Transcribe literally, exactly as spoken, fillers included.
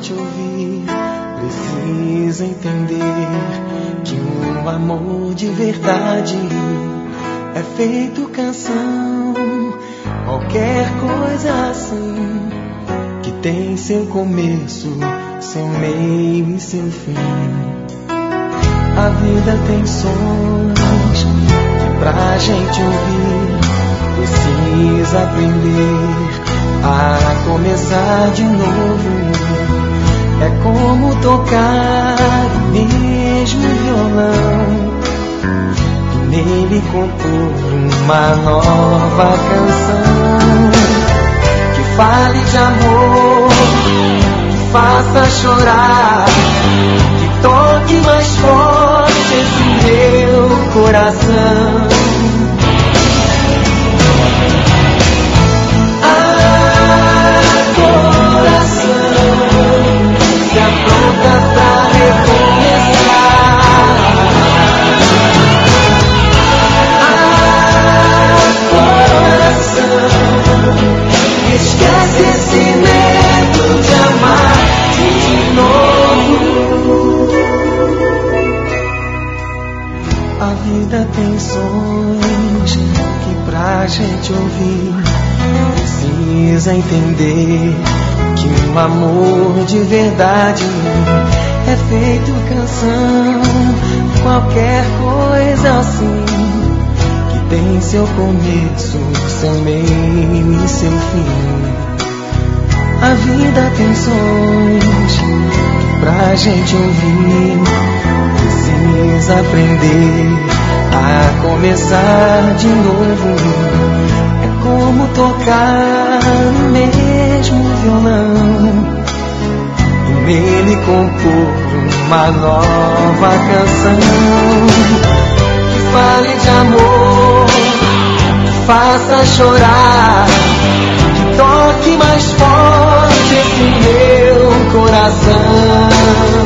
gente ouvir, precisa entender que um amor de verdade é feito canção. Qualquer coisa assim, que tem seu começo, seu meio e seu fim. A vida tem sons que pra gente ouvir precisa aprender a começar de novo. É como tocar o mesmo violão e nele compor uma nova canção que fale de amor, que faça chorar, que toque mais forte esse meu coração. Se apronta pra recomeçar. Ah, coração, esquece esse medo de amar de novo. A vida tem sons que pra gente ouvir precisa entender que um amor de verdade é feito canção. Qualquer coisa assim, que tem seu começo, seu meio e seu fim. A vida tem sons que pra gente ouvir precisa aprender a começar de novo. É como tocar o mesmo violão e nele compor uma nova canção que fale de amor, que faça chorar, que toque mais forte esse meu coração.